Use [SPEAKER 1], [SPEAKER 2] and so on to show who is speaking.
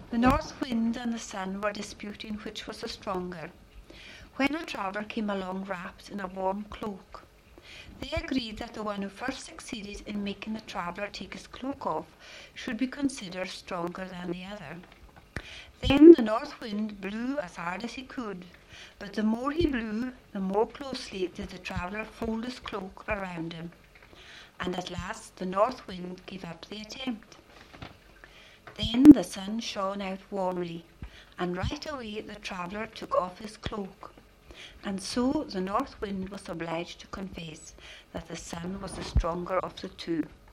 [SPEAKER 1] The north wind and the sun were disputing which was the stronger, when a traveller came along wrapped in a warm cloak. They agreed that the one who first succeeded in making the traveller take his cloak off should be considered stronger than the other. Then the north wind blew as hard as he could, but the more he blew, the more closely did the traveller fold his cloak around him, and at last the north wind gave up the attempt. Then the sun shone out warmly, and right away the traveller took off his cloak, and so the north wind was obliged to confess that the sun was the stronger of the two.